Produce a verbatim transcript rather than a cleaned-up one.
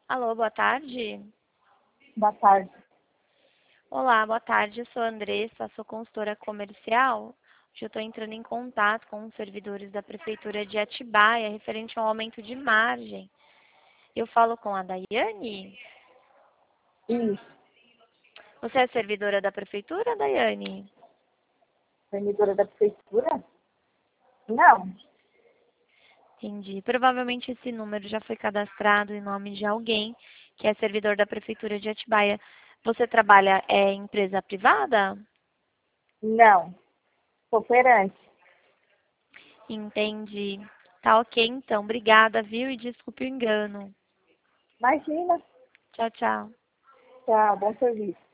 Alô, boa tarde. Boa tarde. Olá, boa tarde. Eu sou a Andressa, sou consultora comercial. Hoje eu estou entrando em contato com os servidores da Prefeitura de Atibaia, referente ao aumento de margem. Eu falo com a Daiane. Isso, Você é servidora da Prefeitura, Daiane? vendedora da prefeitura? Não, Entendi. Provavelmente esse número já foi cadastrado em nome de alguém que é servidor da Prefeitura de Atibaia. Você trabalha é, em empresa privada? não. Cooperante. Entendi. Tá ok, então. Obrigada, viu? E desculpe o engano. Imagina. Tchau, tchau. Tchau, bom serviço.